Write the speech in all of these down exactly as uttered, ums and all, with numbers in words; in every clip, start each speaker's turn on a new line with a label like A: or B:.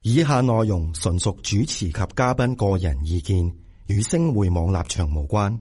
A: 以下內容純屬主持及嘉賓個人意見，與星匯網立場無關。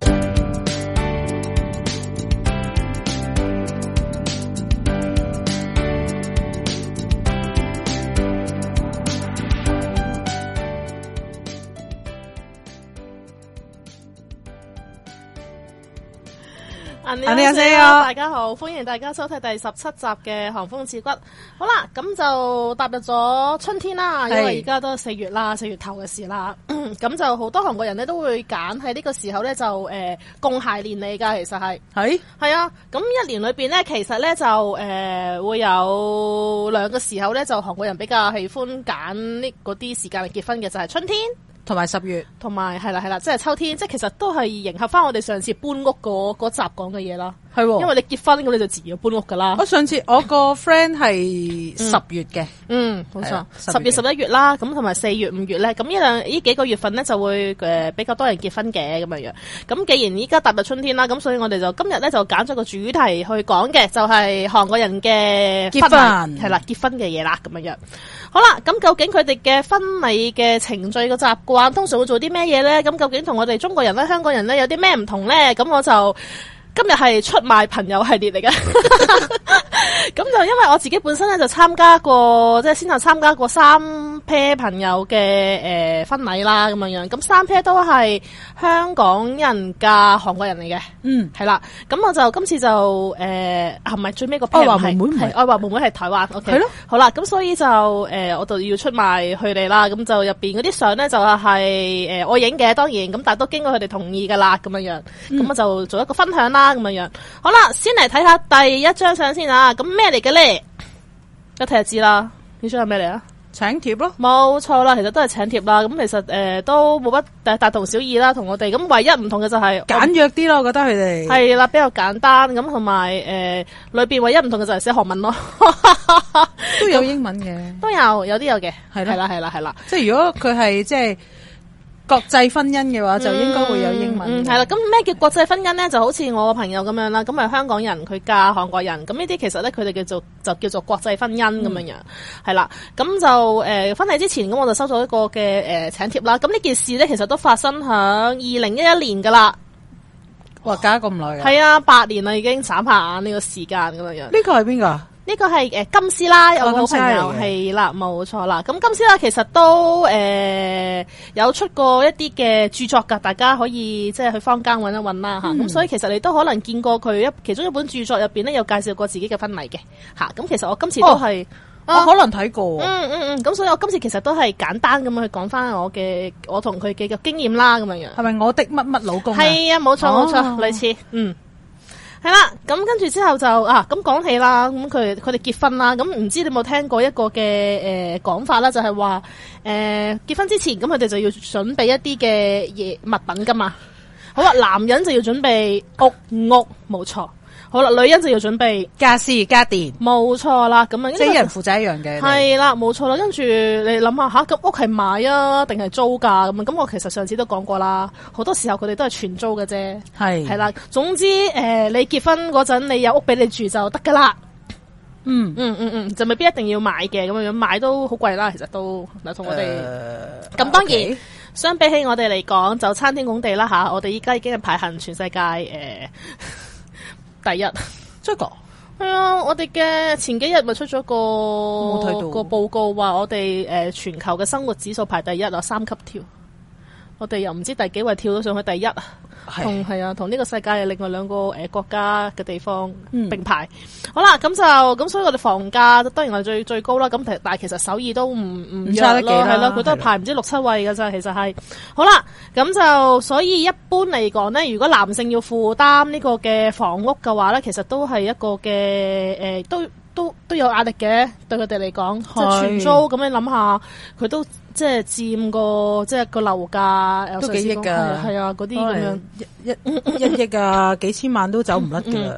B: 안녕하세요，大家好，歡迎大家收睇第十七集嘅寒風刺骨。好啦，咁就踏入咗春天啦，因為而家都四月啦，四月頭嘅事啦。咁就好多韓國人咧都會揀喺呢個時候咧就誒共諧連理噶，其實係係係啊。咁一年裏邊咧，其實咧就誒、呃、會有兩個時候咧，就韓國人比較喜歡揀呢嗰啲時間嚟結婚嘅，就係、是、春天。同埋十月，同埋係啦係啦，即係秋天，即係其實都係迎合翻我哋上次搬屋嗰嗰集講嘅嘢啦。係，因為你結婚咁你就自然要搬屋噶啦。我上次我個 friend 係十月嘅，嗯，冇錯，十月十一月啦，咁同埋四月五月咧，咁呢兩呢幾個月份咧就會誒比較多人結婚嘅咁樣樣。咁既然依家踏入春天啦，咁所以我哋就今日咧就揀咗個主題去講嘅，就係韓國人嘅結婚係啦，結婚嘅嘢啦咁樣樣。好啦，咁究竟佢哋嘅婚禮嘅程序嘅習慣通常會做啲咩嘢咧？咁究竟同我哋中國人咧、香港人咧有啲咩唔同咧？咁我就今日係出賣朋友系列嚟嘅，咁就因為我自己本身咧就參加過，即係先後參加過三 pair 朋友嘅誒、呃、婚禮啦，咁樣樣，咁三 pair 都係香港人加韓國人嚟嘅，嗯，係啦，咁我就今次就誒係咪最尾個 pair 愛華妹妹係愛華妹妹係台灣 ，OK，係咯，好啦，咁所以就誒、呃、我就要出賣佢哋啦，咁就入邊嗰啲相咧就係誒我影嘅，當然，咁但係都經過佢哋同意噶啦，咁樣樣，咁、嗯、我就做一個分享啦。咁樣樣，好啦，先嚟睇下第一張相先啊！咁咩嚟嘅咧？一睇就知啦。呢張係咩嚟啊？請帖咯，冇錯啦，其實都係請帖啦。咁其實誒、呃、都冇乜大同小異啦，同我哋咁唯一唔同嘅就係簡約啲咯，我覺得佢哋係啦，比較簡單咁，同埋誒裏邊唯一唔同嘅就係寫韓文咯，都有英文嘅，都有有啲有嘅，係啦係啦係啦，即係如果佢係即係。國際婚姻嘅話就應該會有英文。嗯，係、嗯、啦。咁咩叫國際婚姻咧？就好似我個朋友咁樣啦。咁係香港人佢嫁韓國人，咁呢啲其實咧佢哋叫做就叫做國際婚姻咁樣樣。係、嗯、啦。咁就誒、呃、婚禮之前咁我就收咗一個嘅誒、呃、請帖啦。咁呢件事咧其實都發生響二零一一年噶啦。哇，隔咁耐嘅。係啊，八年啦已經，眨下眼呢個時間咁樣樣。呢個係邊個？呢個係誒金師奶，有個好朋友係啦，冇錯啦。咁金師奶其實都誒、呃、有出過一啲嘅著作噶，大家可以即係去坊間揾一揾啦吓。咁、嗯、所以其實你都可能見過佢一其中一本著作入邊咧，有介紹過自己嘅婚禮嘅吓。咁其實我今次都係、哦啊、我可能睇過。嗯嗯嗯。咁所以我今次其實都係簡單咁樣去講翻我嘅我同佢嘅經驗啦，咁樣樣。係咪我的乜乜老公？係啊，冇錯冇錯，類似嗯。係啦，咁跟住之後就啊，咁講起啦，咁佢佢哋結婚啦，咁唔知你有冇聽過一個嘅誒講法啦，就係話誒結婚之前，咁佢哋就要準備一啲嘅嘢物品噶嘛。好啦，男人就要準備屋屋，冇錯。好啦，女人就要準備家私家電，冇錯啦。咁啊，即係一人負責一樣嘅。係啦，冇錯啦。跟住你諗下吓，咁屋係買啊，定係租噶？咁啊，咁我其實上次都講過啦。好多時候佢哋都係全租嘅啫。係係啦，總之誒、呃，你結婚嗰陣你有屋俾你住就得噶啦。嗯嗯嗯嗯，就未必一定要買嘅，咁樣樣買都好貴啦。其實都嗱，同我哋咁、呃、當然、okay. 相比起我哋嚟講，就參天拱地啦吓。我哋依家已經係排行全世界誒。呃第一，真係係啊！我哋嘅前幾日咪出咗個冇睇到個報告，話我哋誒、呃、全球嘅生活指數排第一啊，三級跳。我哋又唔知第幾位跳咗上去第一，同係啊，同呢個世界另外兩個誒、呃、國家嘅地方並排。嗯、好啦，咁就咁，所以我哋房價當然係最最高啦。咁但係其實首爾都唔唔唔差得幾啦，係咯，佢都係排唔知六七位㗎咋。其實係好啦，咁就所以一般嚟講咧，如果男性要負擔呢個嘅房屋嘅話咧，其實都係一個嘅誒、呃，都都都有壓力嘅，對佢哋嚟講，即係全租咁樣諗下，佢都。即係佔個即係個樓價都幾億噶，係啊，嗰啲咁樣一一一億啊，幾千萬都走唔甩噶啦。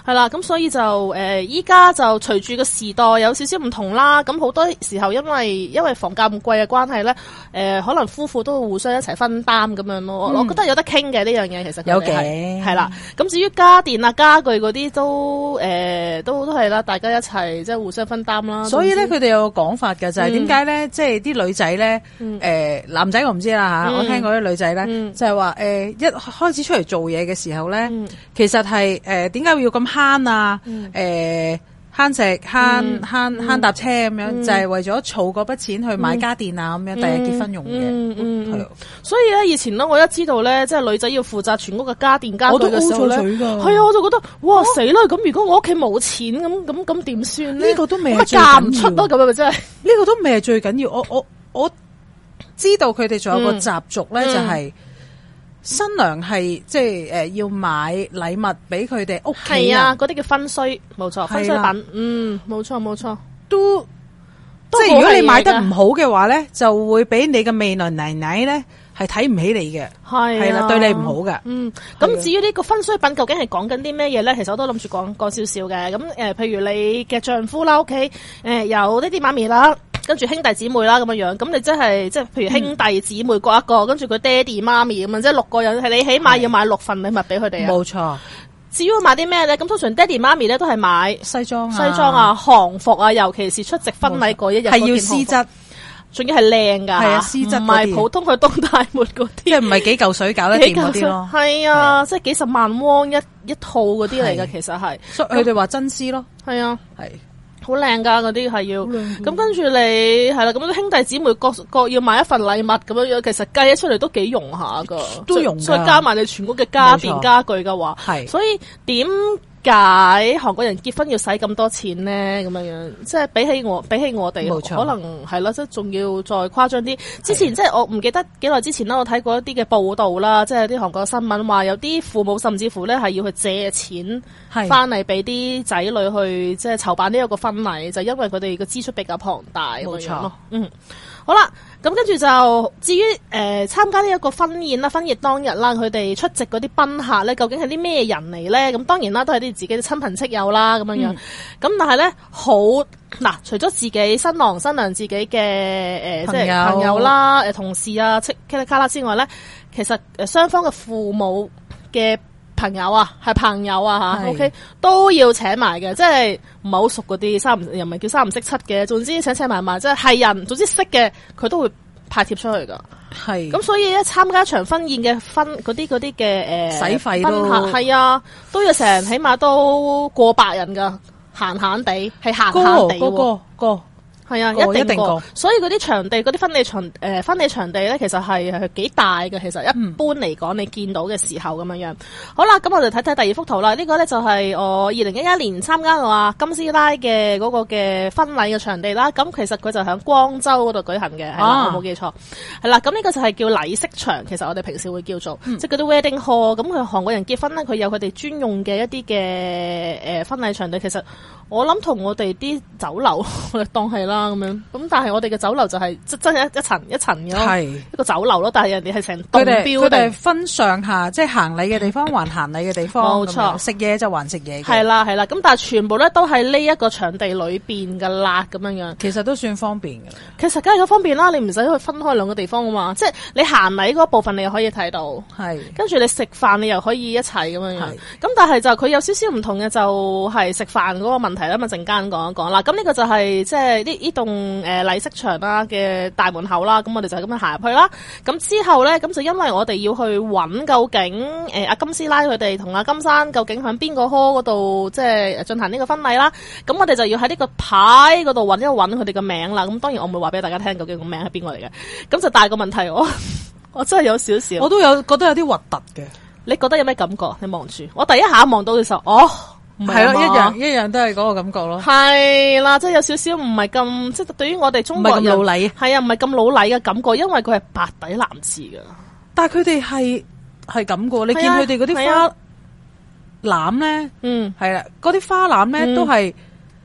B: 係啦，咁所以就誒，依、呃、家就隨住個時代有少少唔同啦。咁好多時候因為因為房價咁貴嘅關係咧，誒、呃，可能夫婦都會互相一齊分擔咁樣咯。嗯、我覺得有得傾嘅呢樣嘢，其實
C: 有嘅
B: 係啦。咁至於家電啊、家具嗰啲都誒、呃，都都係啦，大家一齊即係互相分擔啦。
C: 所以咧，佢哋有個講法嘅就係點解咧，即係啲女仔咧，誒、
B: 嗯
C: 呃，男仔我唔知啦吓，嗯、我聽過啲女仔咧，
B: 嗯、就
C: 係話誒，一開始出嚟做嘢嘅時候咧，
B: 嗯、
C: 其實係誒，點、呃、解要咁慳啊？誒、嗯。呃慳食慳慳慳搭車咁樣，嗯、就係為咗儲嗰筆錢去買家電啊咁樣，第日結婚用嘅。
B: 嗯嗯嗯、所以咧，以前咧，我一知道咧，即係女仔要負責全屋嘅家電家具嘅時候咧，係啊，我就覺得哇死啦！咁如果我屋企冇錢，咁咁咁點算咧？
C: 呢個都未係
B: 嫁唔出咯，咁樣咪真係。呢
C: 個都未係最緊要。我我我知道佢哋仲有個習俗咧，就係、是。新娘係即係誒要買禮物俾佢哋屋企人，係啊，
B: 嗰啲叫分須，冇錯，分須品，嗯，冇錯冇錯，
C: 都即係如果你買得唔好嘅話咧，就會俾你嘅未來奶奶咧係睇唔起你嘅，係係啦，對你唔好嘅。嗯，
B: 咁至於呢個分須品究竟係講緊啲咩嘢咧？其實我都諗住講講少少嘅。咁誒、呃，譬如你嘅丈夫啦，屋企誒有爹哋媽咪啦。跟住兄弟姊妹啦咁樣樣，咁你即係即係譬如兄弟姊妹各一個，嗯、跟住佢爹哋媽咪咁樣，即係六個人，係你起碼要買六份禮物俾佢哋啊。冇錯。至於買啲咩咧？咁通常爹哋媽咪咧都係買
C: 西裝啊、
B: 西裝啊、韓服啊，尤其是出席婚禮嗰一日，係要絲質，仲要係靚噶，係啊，絲質唔係普通去東大門嗰啲，
C: 即係唔係幾嚿水搞得掂嗰啲咯。係
B: 啊，即係幾十萬汪一一套嗰啲嚟噶，其實係。
C: 所以佢哋話真絲咯。係啊，係。
B: 好靚噶，嗰啲係要，咁跟住你係啦，咁兄弟姊妹各各要買一份禮物咁樣樣，其實計起出嚟都幾用下噶，
C: 都用，
B: 再加埋你全屋嘅家電家具嘅話，係，所以點解韓國人結婚要使咁多錢咧？咁樣樣，即係比起我，比起我哋，可能係啦，即係仲要再誇張啲。之前即係我唔記得幾耐之前啦，我睇過一啲嘅報道啦，即係啲韓國新聞話有啲父母甚至乎咧係要去借錢翻嚟俾啲仔女去即係籌辦呢一個婚禮，就因為佢哋嘅支出比較龐大咁樣咯。嗯，好啦。咁跟住就至於誒參加呢一個婚宴啦，婚宴當日啦，佢哋出席嗰啲賓客咧，究竟係啲咩人嚟咧？咁當然啦，都係啲自己嘅親朋戚友啦，咁樣樣。咁、嗯、但係咧，好嗱，除咗自己新郎新娘自己嘅誒、呃、即係朋友啦、誒同事啊、戚哩卡啦之外咧，其實誒雙方嘅父母嘅朋友啊，係朋友啊吓 ，OK 都要請埋嘅，即係唔係好熟嗰啲，三唔又唔係叫三唔識七嘅，總之請請埋埋，即係係人，總之識嘅佢都會派貼出去噶。係咁，所以咧參加一場婚宴嘅婚嗰啲嗰啲嘅誒，使費都係啊，都要成起碼都過百人噶，閒閒地係閒閒地喎。個係啊，一定過，所以嗰啲場地，嗰啲婚禮場誒、呃、婚禮場地咧，其實係係幾大嘅。其實一般嚟講，你見到嘅時候咁樣樣。好啦，咁我哋睇睇第二幅圖啦。呢、這個咧就係我二零一一年參加嘅話金絲拉嘅嗰個嘅婚禮嘅場地啦。咁其實佢就喺光州嗰度舉行嘅，係啦、啊，我冇記錯。係啦，咁呢個就係叫禮飾場。其實我哋平時會叫做，嗯、即係嗰啲 wedding hall。咁佢韓國人結婚咧，佢有佢哋專用嘅一啲嘅誒婚禮場地。其實我諗同我哋啲酒樓我哋當係啦咁樣，咁但係我哋嘅酒樓就係真真係一一層一層嘅咯，一個酒樓咯。但係人哋係成棟標，佢哋
C: 分上下，即係行禮嘅地方還行禮嘅地方，冇錯。食嘢就還食嘢嘅，
B: 係啦係啦。咁但係全部咧都係呢一個場地裏邊噶啦，咁樣樣。
C: 其實都算方便嘅。
B: 其實梗係咁方便啦，你唔使去分開兩個地方啊嘛。即係你行禮嗰部分你又可以睇到，係。跟住你食飯你又可以一齊咁樣樣。咁但係就佢有少少唔同嘅就係食飯嗰個問題啦。咁啊陣間講一講啦。咁呢個就係即係呢呢棟誒禮飾場啦嘅大門口啦。咁我哋就咁樣行入去啦。咁之後咧，咁就因為我哋要去揾究竟誒阿金絲拉佢哋同阿金山究竟響邊個 hall 嗰度即係進行呢個婚禮啦。咁我哋就要喺呢個牌嗰度揾一揾佢哋嘅名啦。咁當然我唔會話俾大家聽究竟個名係邊個嚟嘅。咁就大個問題，我我真係有少少，
C: 我都有覺得有啲核突嘅。
B: 你覺得有咩感覺？你望住我第一下望到嘅時候，哦，
C: 係咯，一樣一樣都係嗰個感覺咯。
B: 係啦，即係有少少唔係咁，即係對於我哋中國人
C: 老禮，
B: 係啊，唔係咁老禮嘅感覺，因為佢係白底藍字噶。
C: 但係佢哋係係咁噶，你見佢哋嗰啲花籃咧，嗯，係啦，嗰啲花籃咧都係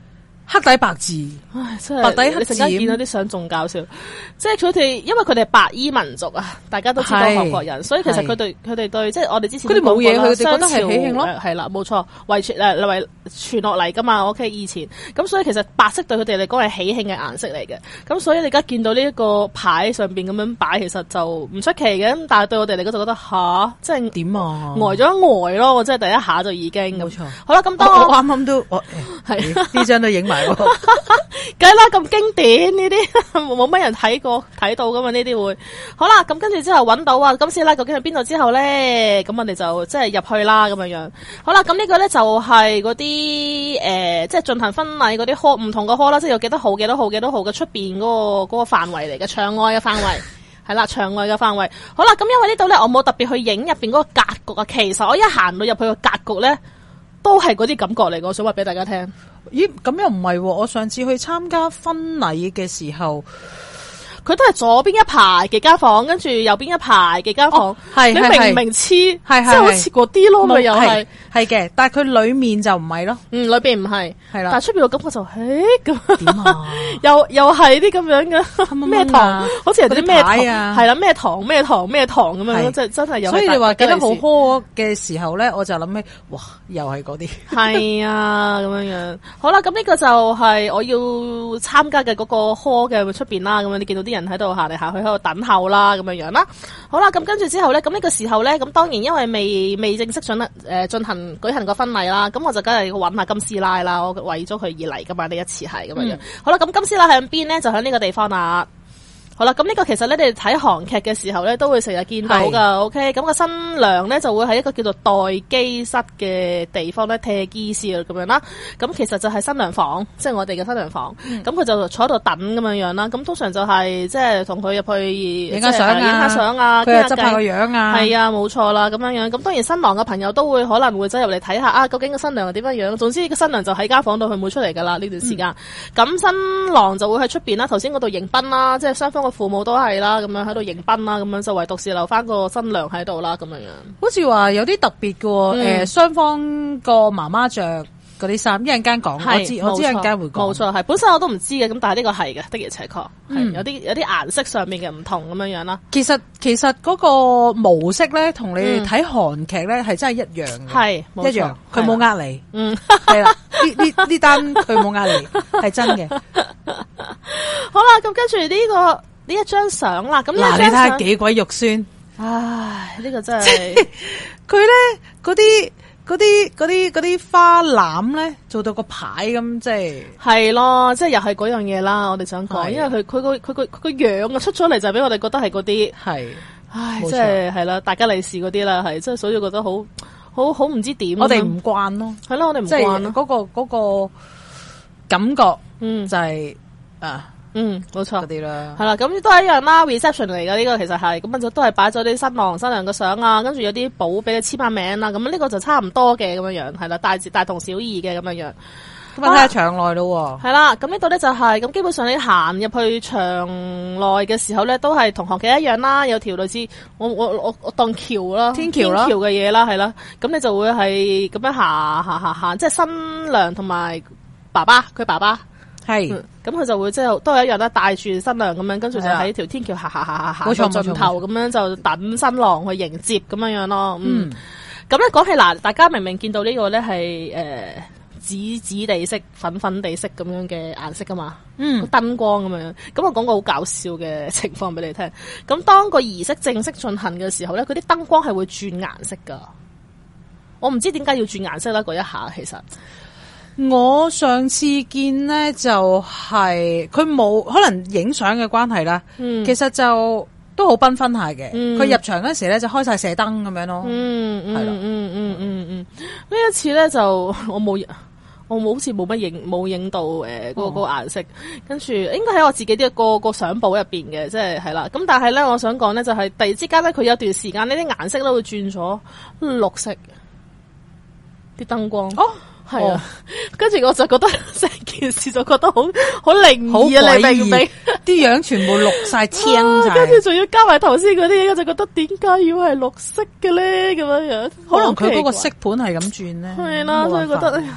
C: 黑底白字，
B: 唉，真係
C: 白底黑字。
B: 你陣間見到啲相仲搞笑，即係佢哋，因為佢哋係白衣民族啊，大家都知道韓國人，所以其實佢哋佢哋對即係我哋之前
C: 佢哋冇嘢，佢哋覺得係喜慶咯，
B: 係啦，冇錯，遺傳誒遺傳落嚟噶嘛。OK， 以前咁，所以其實白色對佢哋嚟講係喜慶嘅顏色嚟嘅。咁所以你而家見到呢一個牌上邊咁樣擺，其實就唔出奇嘅。咁但係對我哋嚟講就覺得吓，即係點啊？呆咗一呆咯，我真係第一下就已經冇錯。好啦，咁當
C: 我啱啱都我係呢張都影埋。
B: 梗啦，咁經典呢啲冇乜人睇過睇到噶嘛？呢啲會好啦，咁跟住之後揾到啊，今次啦究竟喺邊度之後咧？咁我哋就即係入去啦咁樣樣。好啦，咁呢個咧就係嗰啲誒，即係進行婚禮嗰啲 hall 唔同嘅 hall 啦，即係有幾多號、幾多號、幾多號嘅出邊嗰個嗰個範圍嚟嘅，場外嘅範圍係啦，場外嘅範圍。好啦，咁因為呢度咧，我冇特別去影入邊嗰個格局啊。其實我一行到入去個格局咧，都係嗰啲感覺嚟。我想話俾大家聽。
C: 咦，咁又唔係喎！我上次去參加婚禮嘅時候，
B: 佢都係左邊一排幾間房，跟住右邊一排幾間房，係、哦、你明唔明黐？即係好似嗰啲咯，咪又係
C: 係嘅，但係佢裏面就唔係咯，
B: 嗯，裏邊唔係，係啦，但係出邊個感覺就誒咁點啊？又又係啲咁樣嘅咩堂，好似係啲咩堂啊？係啦，咩堂咩堂咩堂咁樣，即係真係有。
C: 所以你話記得好苛嘅時候咧，我就諗起，哇，又係嗰啲，
B: 係啊，咁樣樣。好啦，咁呢個就係我要參加嘅嗰個科嘅出邊啦。咁樣你見到啲人喺度行嚟行去喺度等候啦，咁樣樣啦。好啦，咁跟住之後咧，咁呢個時候咧，咁當然因為未未正式進誒進行舉行個婚禮啦，咁我就梗係要揾下金師奶啦。我為咗佢而嚟噶嘛，呢一次係咁樣樣。嗯、好啦，咁金師奶喺邊咧？就喺呢個地方啦。好啦，咁呢個其實咧，你哋睇韓劇嘅時候咧，都會成日見到噶。OK，咁個新娘咧就會喺一個叫做待機室嘅地方咧，踢機師啊咁樣啦。咁其實就係新娘房，即係我哋嘅新娘房。咁佢、嗯、就坐喺度等咁樣樣啦。咁通常就係即係同佢入去影下相啊，影下相啊，
C: 佢又執下個樣啊。
B: 係啊，冇錯啦，咁樣樣。咁當然新郎嘅朋友都會可能會走入嚟睇下啊，究竟個新娘係點樣樣。總之個新娘就喺間房度，佢冇出嚟噶啦呢段時間。咁、嗯、新郎就會喺出邊啦，頭先嗰度迎賓啦，即係雙方父母都係啦，咁樣喺度迎賓啦，咁樣就唯獨是留翻個新娘喺度啦，咁樣樣。好
C: 似話有啲特別嘅，誒、嗯，雙、呃、方個媽媽着嗰啲衫，一陣間講，我知我知一陣間會講。
B: 冇錯，係本身我都唔知嘅，咁但係呢個係嘅，的而且確係有啲有啲顏色上面嘅唔同咁樣樣啦。
C: 其實其實嗰個模式咧，同你哋睇韓劇咧係真係一樣嘅，係一樣，佢冇呃你，嗯，係啦，呢呢呢單佢冇呃你，係真嘅。
B: 好啦，咁跟住呢個呢一張相啦，咁
C: 嗱，你睇下幾鬼肉酸，
B: 唉，呢、這個真係
C: 佢咧嗰啲嗰啲嗰啲嗰啲花籃咧做到個牌咁，即係
B: 係咯，即係又係嗰樣嘢啦。我哋想講，因為佢佢個佢個佢個樣啊出咗嚟就俾我哋覺得係嗰啲係，唉，即係係啦，大家利是嗰啲啦，係，即係所以覺得好好好唔知點，
C: 我哋唔慣咯，
B: 係咯，我哋唔慣咯，
C: 嗰、嗰個嗰、嗰個感覺，嗯，就係、是、啊。
B: 嗯，冇錯，
C: 嗰啲啦，
B: 係啦，咁都係一樣啦 ，reception 嚟噶呢個其實係，咁就都係擺咗啲新郎新娘嘅相啊，跟住有啲簿俾你簽下名啦，咁呢個就差唔多嘅咁樣樣，係啦，大大同小異嘅咁樣樣。
C: 咁啊睇下場內咯，
B: 係啦，咁呢度咧就係、是，咁基本上你行入去場內嘅時候咧，都係同韓劇一樣啦，有條類似我我我我當橋啦，天橋啦，天橋嘅嘢啦，係啦，咁你就會係咁樣行行行行，即係新娘同埋爸爸，佢爸爸。係，咁佢、嗯、就會即係都係一樣啦，帶住新娘咁樣，跟住就喺條天橋行行行行行到盡頭咁樣，就等新郎去迎接咁樣樣咯。嗯，咁咧講起嗱，大家明明見到呢個咧係誒紫紫地色、粉粉地色咁樣嘅顏色噶嘛，嗯，燈光咁樣。咁我講個好搞笑嘅情況俾你聽。咁當個儀式正式進行嘅時候咧，佢啲燈光係會轉顏色噶。我唔知點解要轉顏色啦，嗰一下其實。
C: 我上次見咧就係佢冇可能影相嘅關係啦，嗯、其實就都好繽紛下嘅。佢、嗯、入場嗰時咧就開晒射燈咁樣咯，
B: 係啦，嗯嗯嗯嗯嗯。呢一次咧就我冇，我冇好似冇乜影冇影到誒嗰、呃那個個顏色，跟住應該喺我自己啲個個相簿入邊嘅，即係係啦。咁但係咧，我想講咧就係突然之間咧，佢有段時間呢啲顏色咧會轉咗綠色，啲燈光哦。係啊，跟住、哦、我就覺得成件事就覺得好好靈異啊！你明唔明？
C: 啲樣全部綠晒青晒，
B: 跟住仲要加埋頭先嗰啲嘢，我就覺得點解要係綠色嘅咧？咁樣樣，
C: 可能佢嗰個色盤係咁轉咧。
B: 係啦，所以覺得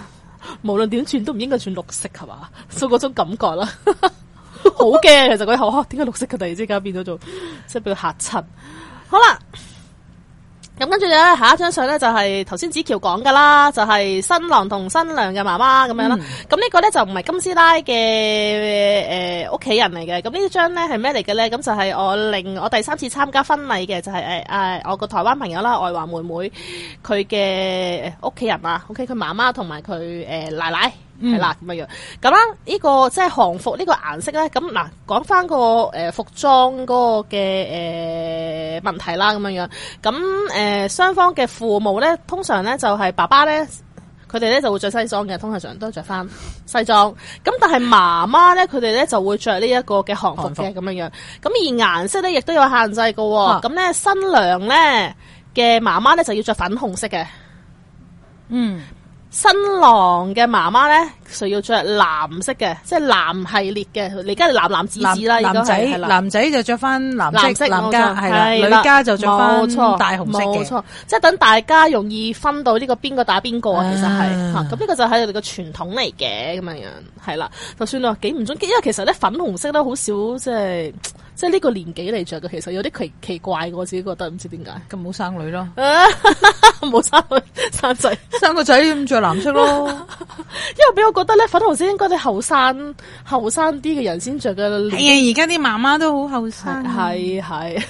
B: 無論點轉都唔應該轉綠色係嘛，所以嗰種感覺啦，好驚。其實嗰啲後點解綠色嘅突然之間變咗做即係俾佢嚇親。好啦。咁跟住咧，下一張相咧就係頭先子喬講噶啦，就係、是、新郎同新娘嘅媽媽咁樣啦。咁、嗯、呢個咧就唔係金師奶嘅誒屋企人嚟嘅。咁呢張咧係咩嚟嘅咧？咁就係我另我第三次參加婚禮嘅，就係誒誒我個台灣朋友啦，外華妹妹佢嘅屋企人啊。OK， 佢媽媽同埋佢誒奶奶。係啦，咁樣樣咁啦，呢個即係韓服呢個顏色咧，咁嗱講翻個誒服裝嗰個嘅誒問題啦，咁樣樣咁誒雙方嘅父母咧，通常咧就係爸爸咧，佢哋咧就會着西裝嘅，通常上都着翻西裝，咁但係媽媽咧，佢哋咧就會着呢一個嘅韓服嘅咁樣樣，咁而顏色咧亦都有限制嘅，咁咧、啊、新娘咧嘅媽媽咧就要着粉紅色嘅，嗯。新郎嘅媽媽咧，就要着藍色嘅，即係藍系列嘅。而家係藍藍紫紫啦，
C: 男仔男仔就着翻藍色，男家係啦，女家就着翻大紅色嘅。冇錯，即係等大家容易分到呢個邊個打邊個啊。其實係吓，咁呢個就係我哋嘅傳統嚟嘅咁樣樣，係啦。就算你話幾唔中意，因為其實咧粉紅色咧好少，即係即係呢個年紀嚟着嘅，其實有啲奇奇怪，我自己覺得唔知點解。咁冇生女咯，冇生女生仔，生個仔咁着藍色咯。因為俾我覺得咧，粉紅色應該啲後生後生啲嘅人先着嘅。係啊，而家啲媽媽都好後生。係係。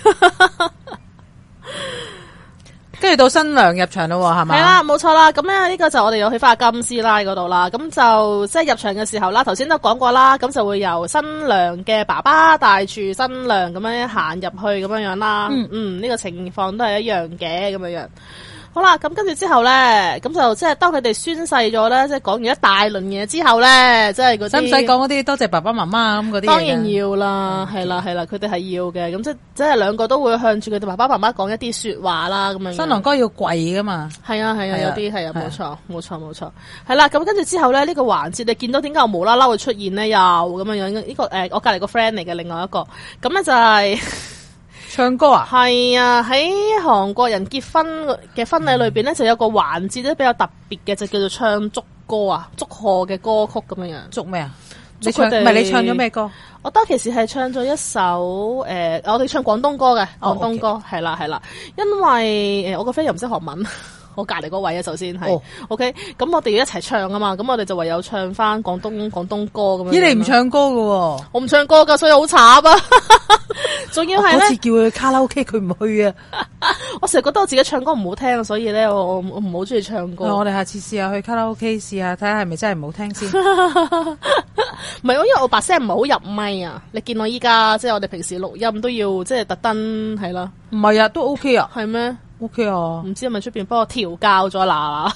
C: 跟住到新娘入場咯，係咪？係啦，冇錯啦。咁咧呢個就我哋又去翻金師奶嗰度啦。咁就即係入場嘅時候啦，頭先都講過啦。咁就會由新娘嘅爸爸帶住新娘咁樣行入去咁樣樣啦。嗯嗯，呢個情況都係一樣嘅咁樣樣。好啦，咁跟住之後咧，咁就即係當佢哋宣誓咗咧，即係講完一大輪嘢之後咧，即係嗰啲使唔使講嗰啲多謝爸爸媽媽咁嗰啲？當然要啦，係啦係啦，佢哋係要嘅。咁即即係兩個都會向住佢哋爸爸媽媽講一啲說話啦，咁樣。新郎哥要跪噶嘛？係啊係啊，有啲係啊，冇錯冇錯冇錯。係啦，咁跟住之後咧，呢、這個環節你見到點解我無啦啦會出現咧？又咁樣樣呢、這個誒、呃，我隔籬個 friend 嚟嘅，另外一個咁咧就係、是。唱歌啊，係啊！喺韓國人結婚嘅婚禮裏邊咧，就有個環節咧比較特別嘅，就叫做唱祝歌啊，祝賀嘅歌曲咁樣樣。祝咩啊？你唱唔係你唱咗咩歌？我當其時係唱咗一首誒、呃，我哋唱廣東歌嘅廣東歌，係啦係啦，因為誒、呃、我個 friend 又唔識學文。我隔籬嗰位啊，首先係、哦、OK，咁我哋要一齊唱啊嘛，咁我哋就唯有唱翻廣東廣東歌咁樣。咦，你唔唱歌㗎喎？我唔唱歌噶，所以好慘啊！仲要係咧，嗰次叫佢去卡拉 OK， 佢唔去啊！我成日覺得我自己唱歌唔好聽，所以咧我我唔好中意唱歌。我哋下次試下去卡拉 OK 試下，睇下係咪真係唔好聽先。唔係，因為我把聲唔係好入咪啊！你見我依家即係我哋平時錄音都要即係特登係啦。唔係啊，都 OK 啊，係咩？O K 啊，唔知係咪出邊幫我調教咗啦？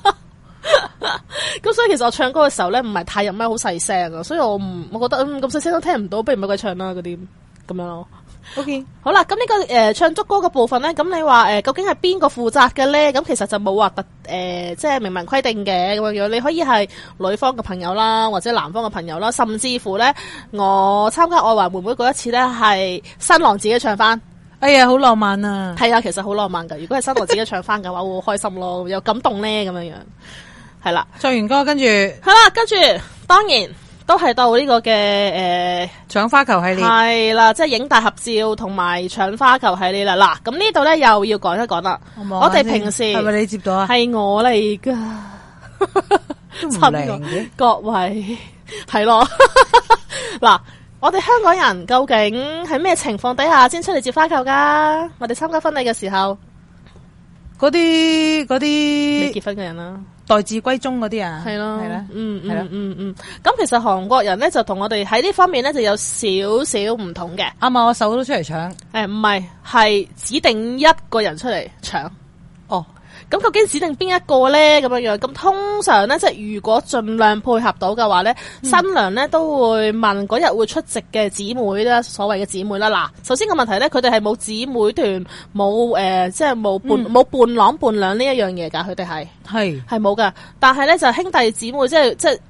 C: 咁所以其實我唱歌嘅時候咧，唔係太入咪，好細聲啊，所以我唔，我覺得嗯咁細聲都聽唔到，不如唔好鬼唱啦嗰啲咁樣咯。O K，好啦，咁呢、這個誒、呃、唱祝歌嘅部分咧，咁你話誒、呃、究竟係邊個負責嘅咧？咁其實就冇話特誒即係明文規定嘅咁樣，你可以係女方嘅朋友啦，或者男方嘅朋友啦，甚至乎咧，我參加愛華妹妹嗰一次咧，係新郎自己唱翻。哎呀，好浪漫啊！係啊，其實好浪漫噶。如果係新郎自己唱翻嘅話，會好開心咯，又感動咧咁樣樣。係啦，唱完歌跟住，係啦，跟住當然都係到呢個嘅誒搶花球系列。係啦，即係影大合照同埋搶花球系列啦。嗱，咁呢度咧又要講一講啦。我哋平時係咪你接到啊？係我嚟噶，都唔靈嘅。各位係咯，嗱。我哋香港人究竟喺咩情況底下先出嚟接花球噶？我哋參加婚禮嘅時候，嗰啲嗰啲未結婚嘅人啦，待字閨中嗰啲啊，係咯，係啦，嗯，係啦，嗯嗯。咁其實韓國人咧就同我哋喺呢方面咧就有少少唔同嘅。啱啊，我手都出嚟搶。誒，唔係，係指定一個人出嚟搶。哦。咁究竟指定邊一個咧？咁樣樣，咁通常咧，即係如果盡量配合到嘅話咧，嗯、新娘咧都會問嗰日會出席嘅姊妹啦，所謂嘅姊妹啦。嗱，首先個問題咧，佢哋係冇姊妹團，冇誒、呃，即係冇伴冇、嗯、伴郎伴娘呢一樣嘢噶，佢哋係係係冇噶。但係咧就兄弟姊妹，即係即係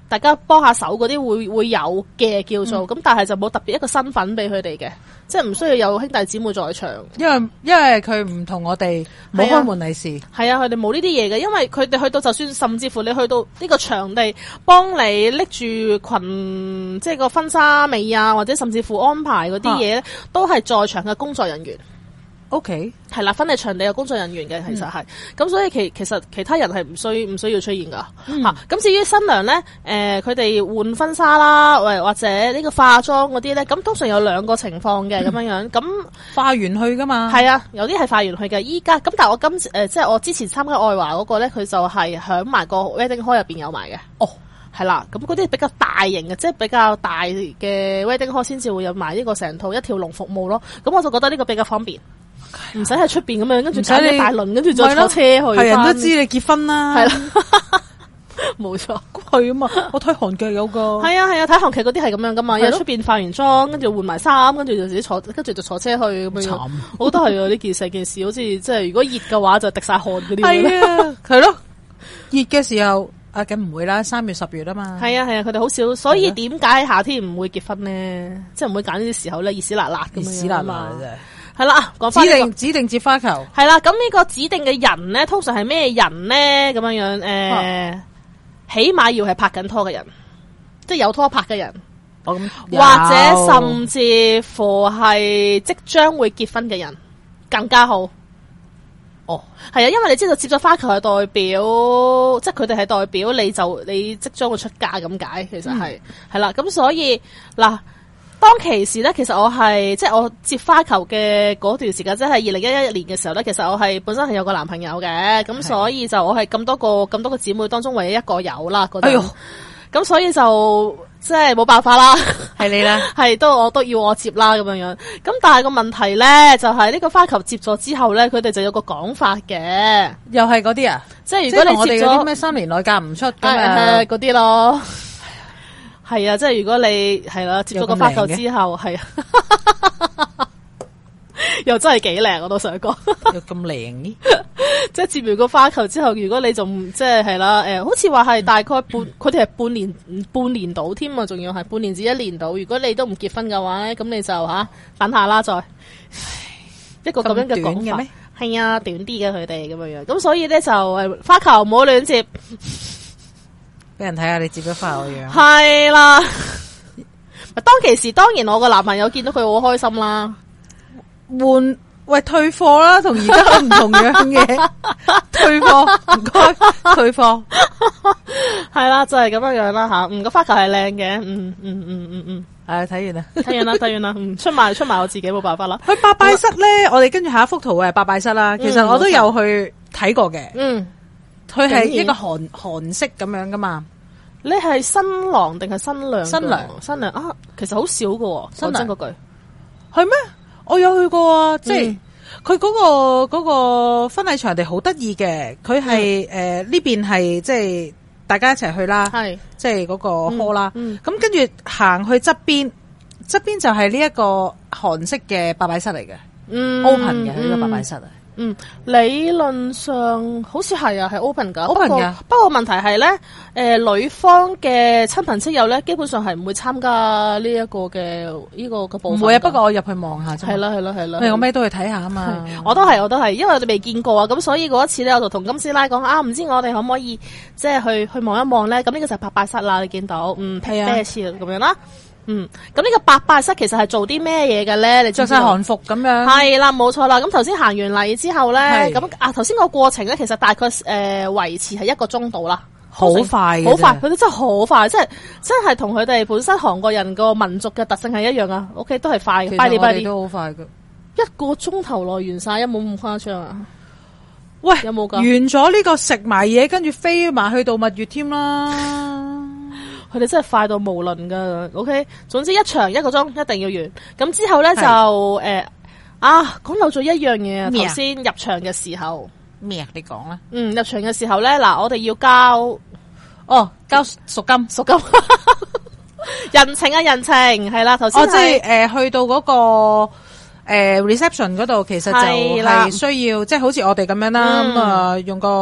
B: 大家幫下手嗰啲會會有嘅叫做，咁、嗯、但係就冇特別一個身份俾佢哋嘅，即係唔需要有兄弟姊妹在場。
C: 因為因為佢唔同我哋冇開門利是，
B: 係啊，佢哋冇呢啲嘢嘅，因為佢哋去到就算甚至乎你去到呢個場地幫你拎住裙，即係個婚紗尾啊，或者甚至乎安排嗰啲嘢咧，都係在場嘅工作人員。
C: O K， 係
B: 啦，婚禮場地有工作人員嘅，其實係，咁、嗯、所以其其實其他人係唔需唔需要出現噶，吓、嗯。咁、啊、至於新娘咧，誒、呃，佢哋換婚紗啦，或或者呢個化妝嗰啲咧，咁通常有兩個情況嘅咁樣樣，咁
C: 化完去噶嘛，
B: 係啊，有啲係化完去嘅，依家咁，但係我今次誒、呃，即係我之前參加愛華嗰個咧，佢就係響埋個 wedding hall 入邊有埋嘅，哦，係啦，咁嗰啲比較大型嘅，即係比較大嘅 wedding hall 先至會有埋呢個成套一條龍服務咯，咁我就覺得呢個比較方便。唔使喺出邊咁樣，跟住踩你大輪，跟住再坐車去。係人
C: 都知你結婚啦，
B: 係啦，冇錯，
C: 係啊嘛。我睇韓劇有個，
B: 係啊係啊，睇韓劇嗰啲係咁樣噶嘛。又出邊化完妝，跟住換埋衫，跟住就自己坐，跟住就坐車去咁樣。慘，我覺得係啊，呢件成件事好似即係如果熱嘅話就滴晒汗嗰啲。
C: 係啊，係咯，熱嘅時候啊，梗唔會啦，三月十月啊嘛。
B: 係啊係啊，佢哋好少，所以點解夏天唔會結婚咧？即係唔會揀呢啲時候咧，熱死辣辣咁樣。熱死辣辣真係。係啦，講翻、這個、指定
C: 指定接花球
B: 係啦，咁呢個指定嘅人咧，通常係咩人咧？咁樣樣誒、呃啊，起碼要係拍緊拖嘅人，即係有拖拍嘅人，
C: 或
B: 者甚至乎係即將會結婚嘅人，更加好。哦，係啊，因為你知道接咗花球係代表，即係佢哋係代表你就你即將會出嫁咁解，其實係係啦，咁、嗯、所以嗱。當其時咧，其實我係即係我接花球嘅嗰段時間，即係二零一一年嘅時候咧，其實我係本身係有個男朋友嘅，咁所以就我係咁多個咁多個姊妹當中唯一一個有啦，嗰陣，咁所以就即係冇辦法啦，
C: 係你啦，
B: 係都我都要我接啦咁樣樣，咁但係個問題咧就係、是、呢個花球接咗之後咧，佢哋就有個講法嘅，
C: 又係嗰啲啊，
B: 即係如果你接咗
C: 咩三年內嫁唔出咁
B: 樣嗰啲咯。係啊，即係如果你係啦，接咗個花球之後，係啊，又真係幾靚，我都想講。
C: 又咁靚嘅，
B: 即係接完個花球之後，如果你仲即係係啦，誒、呃，好似話係大概半，佢哋係半年半年到添啊，仲要係半年至一年到。如果你都唔結婚嘅話咧，咁你就吓、啊、等下啦，再一個咁樣嘅講法。係啊，短啲嘅佢哋咁樣樣，咁所以咧就誒花球唔好亂接。
C: 俾人睇下你接咗花個樣，
B: 係啦。當其時，當然我個男朋友見到佢好開心啦。
C: 換喂退貨啦，同而家唔同樣嘅退貨，唔該退貨。
B: 係啦，就係、是、咁樣樣啦吓。嗯，個花球係靚嘅。嗯嗯嗯嗯嗯。係睇完啦，睇完啦，睇完啦。嗯，出賣出賣我自己冇辦法啦。
C: 去拜拜室咧，我哋跟住下一幅圖係拜拜室啦。其實我都有去睇過嘅。嗯。佢係一個韓韓式咁樣噶嘛？
B: 你係新郎定係新娘？
C: 新娘，
B: 新娘啊！其實好少噶，新娘嗰句
C: 係咩？我有去過啊，即係佢嗰個嗰、嗰個婚禮場地好得意嘅，佢係誒呢邊係即係大家一齊去啦，係即係嗰個 hall 啦。咁、嗯嗯、跟住行去側邊，側邊就係呢一個韓式嘅拜拜室嚟嘅、嗯、，open 嘅呢、呢個拜拜室啊。
B: 嗯，理論上好似係啊，係 open 噶。
C: open 噶。
B: 不過問題係咧，誒、呃，女方嘅親朋戚友咧，基本上係唔會參加呢一個嘅呢、這個嘅部分。
C: 唔會啊，不過我入去望下啫。
B: 係啦，係啦，係啦。
C: 我咩都去睇下啊嘛。
B: 我都係，我都係，因為我哋未見過啊，咁所以嗰一次咧，我就同金師奶講啊，唔知我哋可唔可以即係去去望一望咧？咁呢個就係拜拜室啦，你見到，嗯，係啊，次咁樣啦。嗯，咁呢個拜拜室其實係做啲咩嘢嘅咧？你着晒
C: 韓服咁樣，
B: 係啦，冇錯啦。咁頭先行完禮之後咧，咁啊頭先個過程咧，其實大概誒維、呃、持係一個鐘度啦，
C: 好快，
B: 好快，佢哋真係好快，即係真係同佢哋本身韓國人個民族嘅特性係一樣啊。OK， 都係快嘅，快啲快啲
C: 都好快嘅，
B: 一個鐘頭內完晒，有冇咁誇張啊？
C: 喂，
B: 有冇噶？
C: 完咗呢個食埋嘢，跟住飛埋去度蜜月添啦。
B: 佢哋真係快到無論噶 ，OK。總之一場一個鐘一定要完。咁之後咧就誒、呃、啊，講漏咗一樣嘢啊！頭先入場嘅時候
C: 咩啊？你講啦。嗯，
B: 入場嘅時候咧，嗱，我哋要交
C: 哦，交贖金，
B: 贖金，人情啊，人情係啦。頭先
C: 哦，即係誒、呃，去到嗰、那個誒、呃、reception 嗰度，其實就係需要，即係好似我哋咁樣啦，咁、嗯、啊用個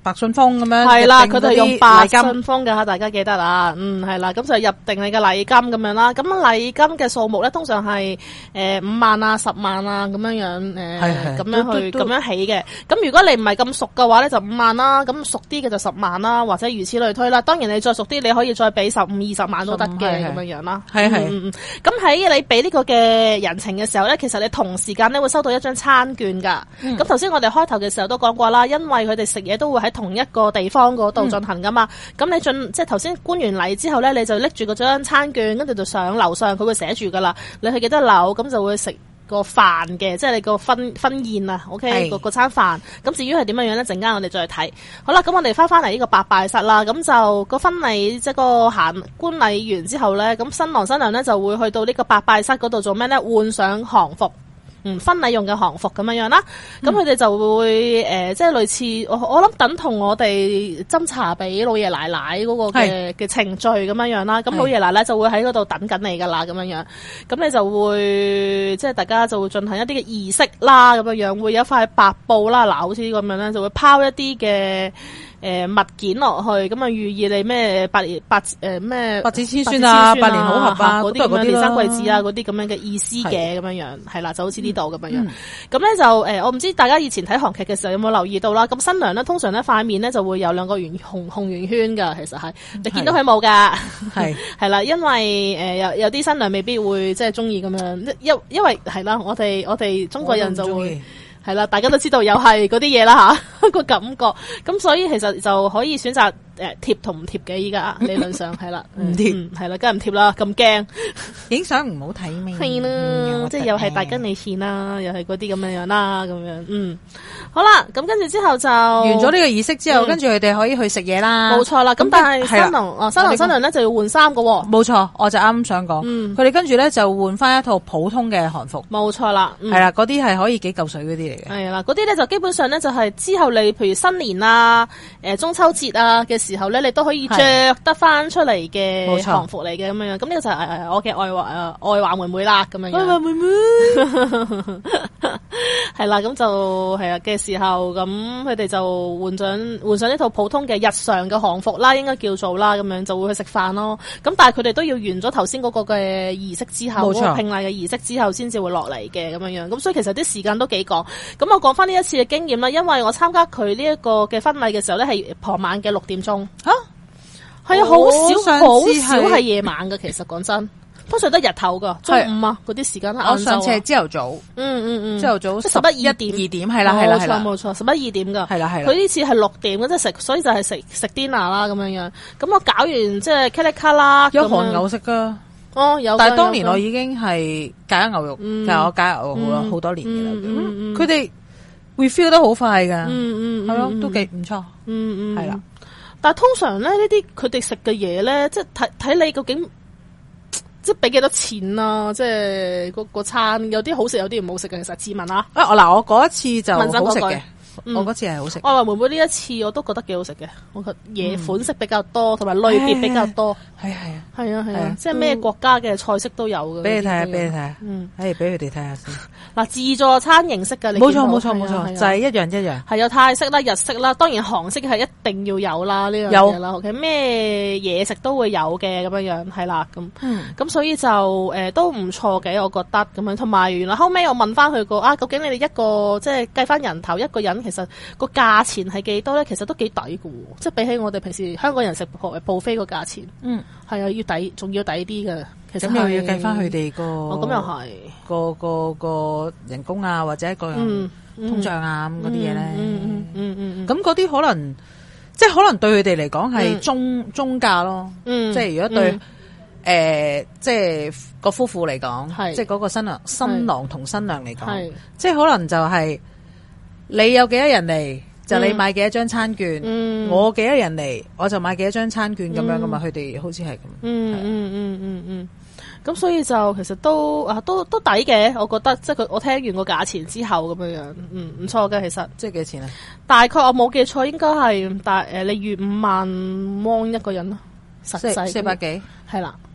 C: 白信封咁樣。
B: 係啦，佢哋用白信封㗎吓，大家記得啊。嗯，係啦，咁就入定你嘅禮金咁樣啦。咁禮金嘅數目咧，通常係誒五萬啊、十萬啊咁樣樣誒，咁樣去咁樣起嘅。咁如果你唔係咁熟嘅話咧，就五萬啦。咁熟啲嘅就十萬啦，或者如此類推啦。當然你再熟啲，你可以再俾十五、二十萬都得嘅咁樣樣啦。係係。嗯嗯。咁喺你俾呢個嘅人情嘅時候咧，其實你同時間咧會收到一張餐券㗎。咁頭先我哋開頭嘅時候都講過啦，因為佢哋食嘢都會喺同一個地方嗰度進行噶嘛。咁、嗯、你進即係頭先觀完禮之後咧，你就拎住嗰張餐券，跟住就上樓上，佢會寫住噶啦。你去幾多樓，咁就會食個飯嘅，即係你個婚婚宴啊。OK，個個餐飯。咁至於係點樣樣咧，陣間我哋再睇。好啦，咁我哋翻翻嚟呢個拜拜室啦。咁就個婚禮即係個行觀禮完之後咧，咁新郎新娘咧就會去到呢個拜拜室嗰度做咩咧？換上行服。嗯，婚禮用嘅行服咁樣樣啦，咁佢哋就會誒、呃，即係類似我我諗等同我哋斟茶俾老爺奶奶嗰個嘅嘅程序咁樣樣啦，咁老爺奶奶就會喺嗰度等緊你噶啦，咁樣樣，咁你就會即係大家就會進行一啲嘅儀式啦，咁樣樣會有一塊白布啦，嗱，好似咁樣咧，就會拋一啲嘅。誒、呃，物件落去，咁啊寓意你咩百年百誒咩
C: 百子千孫啊，百年好合啊，
B: 嗰啲咁樣連生貴子啊，嗰啲咁樣嘅意思嘅咁樣樣，係啦，就好似呢度咁樣樣。咁、嗯、咧就誒、呃，我唔知大家以前睇韓劇嘅時候有冇留意到啦。咁新娘咧通常咧塊面咧就會有兩個圓紅紅圓圈噶，其實係你見到佢冇噶，係係啦，因為誒、呃、有有啲新娘未必會即係中意咁樣，因因為係啦，我哋我哋中國人就會。係啦，大家都知道又係嗰啲嘢啦吓，個感覺，咁所以其實就可以選擇誒貼同唔貼嘅，依家理論上係啦，唔貼係啦，梗係唔貼啦，咁驚
C: 影相唔好睇咩？
B: 係啦、嗯，即係又係大吉利是啦，又係嗰啲咁樣樣啦，咁樣嗯，好啦，咁跟住之後就完
C: 咗呢個儀式之後，跟住佢哋可以去食嘢啦，
B: 冇錯啦。咁但係新郎哦，新郎新娘咧就要換衫噶，
C: 冇錯，我就啱想講，佢哋跟住咧就換翻一套普通嘅韓服，
B: 冇錯啦，係、
C: 嗯、啦，嗰啲係可以幾嚿水嗰啲嚟嘅，
B: 係啦，嗰啲咧就基本上咧就係之後你譬如新年啊、誒中秋節啊嘅時候咧，你都可以着得翻出嚟嘅韓服嚟嘅咁樣樣，咁呢個就係誒我嘅愛華誒愛華妹妹啦，咁樣樣。愛華妹妹係啦，咁就係啊嘅時候，咁佢哋就換上換上呢套普通嘅日常嘅韓服啦，應該叫做啦，咁樣就會去食飯咯。咁但係佢哋都要完咗頭先嗰個嘅儀式之後，嗰、嗰個聘禮嘅儀式之後，先至會落嚟嘅咁樣樣。咁所以其實啲時間都幾趕。咁我講翻呢一次嘅經驗啦，因為我參加佢呢一個嘅婚禮嘅時候咧，係傍晚嘅六點鐘。吓，係啊，好少好少係夜晚嘅。其實講真，通常都係日頭噶，中午啊嗰啲時間。
C: 我上次係朝頭早，
B: 嗯嗯嗯，
C: 朝頭早
B: 十一二點
C: 二點係啦係啦係啦，
B: 冇錯冇錯，十一二點噶，
C: 係啦係啦。
B: 佢呢次係六點嘅，即係食，所以就係食食 dinner 啦咁樣樣。咁我搞完即係咔哩咔啦，
C: 有韓牛食噶。哦，有。但係當年我已經係戒咗牛肉，但係我戒牛肉好啦，好多年嘅啦。佢哋會 feel 得好快噶，嗯嗯，係咯，都幾唔錯，嗯嗯，係啦。
B: 但係通常咧呢啲佢哋食嘅嘢咧，即係睇睇你究竟即係俾幾多錢啊？即係嗰個餐有啲好食，有啲唔好食嘅。其實自問啊，
C: 啊嗱，我嗰一次就好食嘅。我嗰次係好食，
B: 我話妹妹呢一次我都覺得幾好食嘅，我覺得嘢款式比較多，同埋類別比較多，
C: 係係啊，
B: 係啊係啊，即係咩國家嘅菜式都有嘅。
C: 俾你睇下，俾你睇下，嗯，誒，俾佢哋睇下先。
B: 嗱，自助餐形式嘅，你
C: 冇錯冇錯冇錯，就係一樣一樣。
B: 係有泰式啦、日式啦，當然韓式係一定要有啦呢樣嘢啦。OK，咩嘢食都會有嘅咁樣樣，係啦咁，咁所以就誒都唔錯嘅，我覺得咁樣。同埋原來後尾我問翻佢個啊，究竟你哋一個即係計翻人頭一個人。其實個價錢係幾多咧？其實都幾抵嘅，即係比起我哋平時香港人食buffet個價錢，嗯，係啊，要抵，仲要抵啲嘅。其實
C: 咁又要計翻佢哋個，
B: 哦，咁又係
C: 個個個人工啊，或者個人通脹啊咁嗰啲嘢咧，嗯嗯嗯嗯，咁嗰啲可能即係可能對佢哋嚟講係中、嗯、中價咯，嗯，即係如果對誒、嗯呃、即係個夫婦嚟講，即係嗰個新郎新郎同新娘嚟講，即係可能就係、是。你有幾多人嚟，就你買幾多張餐券，嗯、我幾多人嚟，我就買幾多張餐券咁、嗯、樣噶嘛，佢哋好似係咁。嗯嗯
B: 嗯嗯嗯，咁、嗯、所以就其實都啊都都抵嘅，我覺得即係佢我聽完個價錢之後咁樣樣，嗯唔錯嘅其實。
C: 即係幾錢啊？
B: 大概我冇記錯，應該係大誒，例如五萬蚊一個人咯，實際
C: 四百幾，
B: 係啦。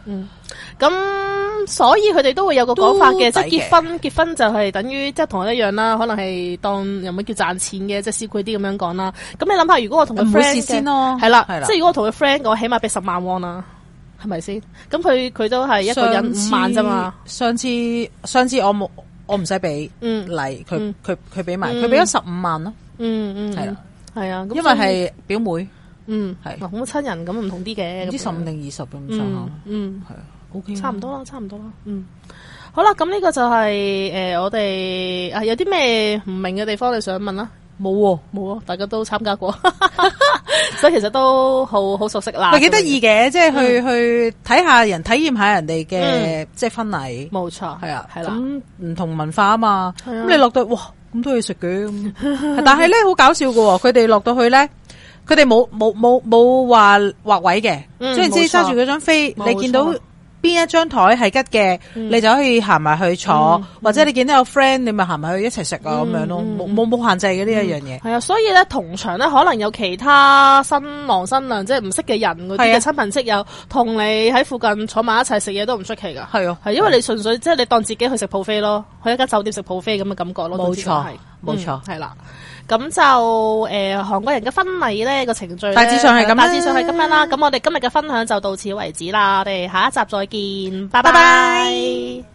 B: 嗯，咁所以佢哋都會有個講法嘅，即係結婚結婚就係等於即係同我一樣啦，可能係當有乜叫賺錢嘅，即係少佢啲咁樣講啦。咁你諗下，如果我同佢 friend
C: 先咯，
B: 係啦，即係如果我同佢 friend，我起碼俾十萬喎啦，係咪先？咁佢佢都係一個人五萬啫嘛。
C: 上次上次我冇我唔使俾嚟，佢佢佢俾埋，佢俾咗十五萬咯。嗯嗯，係啦，
B: 係啊，
C: 因為係表妹。
B: 嗯，係，好親人咁唔同啲嘅，
C: 唔知十五定二十咁上下。
B: 嗯，係啊
C: ，O K，
B: 差唔多啦，差唔多啦。嗯，好啦，咁呢個就係誒我哋啊有啲咩唔明嘅地方你想問啦？
C: 冇喎，
B: 冇啊，大家都參加過，所以其實都好好熟悉啦。
C: 係幾得意嘅，即係去去睇下人，體驗下人哋嘅即係婚禮。
B: 冇錯，
C: 係啊，
B: 係啦，
C: 咁唔同文化啊嘛。咁你落到哇咁多嘢食嘅，但係咧好搞笑嘅，佢哋落到去咧。佢哋冇冇冇冇話劃位嘅，即係即係揸住嗰張飛，你見到邊一張台係吉嘅，你就可以行埋去坐，或者你見到有 friend，你咪行埋去一齊食啊咁樣咯，冇冇冇限制嘅呢一樣嘢。
B: 係啊，所以咧同場咧可能有其他新郎新娘即係唔識嘅人嗰啲嘅親朋戚友，同你喺附近坐埋一齊食嘢都唔出奇噶。係啊，係因為你純粹即係你當自己去食 buffet 咯，去一間酒店食 buffet 咁嘅感覺咯。
C: 冇錯，冇錯，
B: 係啦。咁就誒，韓國人嘅婚禮咧個程序
C: 大致上係咁，
B: 大致上係咁樣啦。咁我哋今日嘅分享就到此為止啦。我哋下一集再見，拜拜。